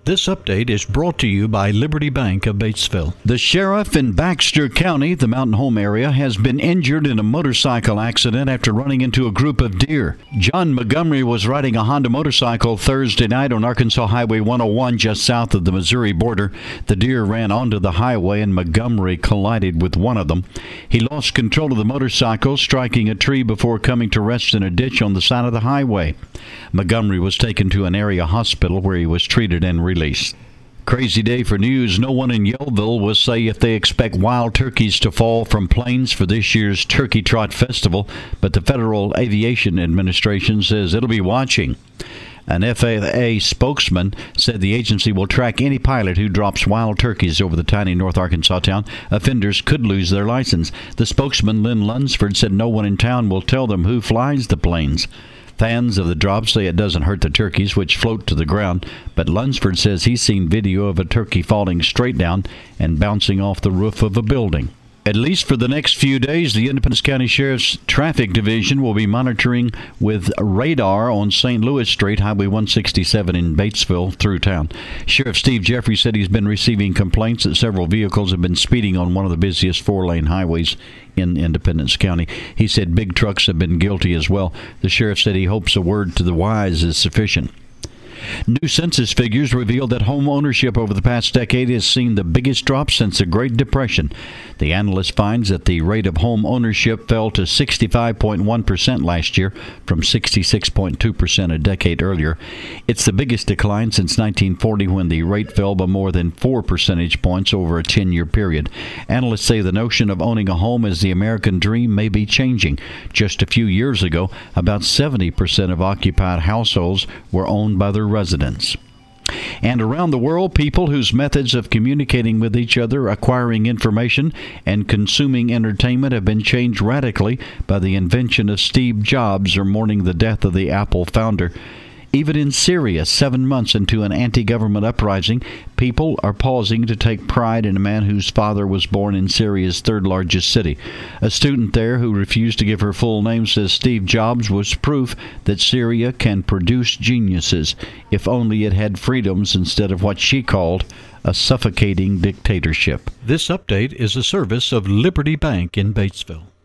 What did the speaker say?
This update is brought to you by Liberty Bank of Batesville. The sheriff in Baxter County, the Mountain Home area, has been injured in a motorcycle accident after running into a group of deer. John Montgomery was riding a Honda motorcycle Thursday night on Arkansas Highway 101 just south of the Missouri border. The deer ran onto the highway and Montgomery collided with one of them. He lost control of the motorcycle, striking a tree before coming to rest in a ditch on the side of the highway. Montgomery was taken to an area hospital where he was treated and released. Crazy day for news. No one in Yellville will say if they expect wild turkeys to fall from planes for this year's Turkey Trot Festival, but the Federal Aviation Administration says it'll be watching. An FAA spokesman said the agency will track any pilot who drops wild turkeys over the tiny North Arkansas town. Offenders could lose their license. The spokesman, Lynn Lunsford, said no one in town will tell them who flies the planes. Fans of the drop say it doesn't hurt the turkeys, which float to the ground, but Lunsford says he's seen video of a turkey falling straight down and bouncing off the roof of a building. At least for the next few days, the Independence County Sheriff's Traffic Division will be monitoring with radar on St. Louis Street, Highway 167 in Batesville, through town. Sheriff Steve Jeffrey said he's been receiving complaints that several vehicles have been speeding on one of the busiest four-lane highways in Independence County. He said big trucks have been guilty as well. The sheriff said he hopes a word to the wise is sufficient. New census figures reveal that home ownership over the past decade has seen the biggest drop since the Great Depression. The analyst finds that the rate of home ownership fell to 65.1% last year from 66.2% a decade earlier. It's the biggest decline since 1940, when the rate fell by more than 4 percentage points over a 10-year period. Analysts say the notion of owning a home as the American dream may be changing. Just a few years ago, about 70% of occupied households were owned by their residents. And around the world, people whose methods of communicating with each other, acquiring information, and consuming entertainment have been changed radically by the invention of Steve Jobs, or mourning the death of the Apple founder. Even in Syria, 7 months into an anti-government uprising, people are pausing to take pride in a man whose father was born in Syria's third-largest city. A student there who refused to give her full name says Steve Jobs was proof that Syria can produce geniuses, if only it had freedoms instead of what she called a suffocating dictatorship. This update is a service of Liberty Bank in Batesville.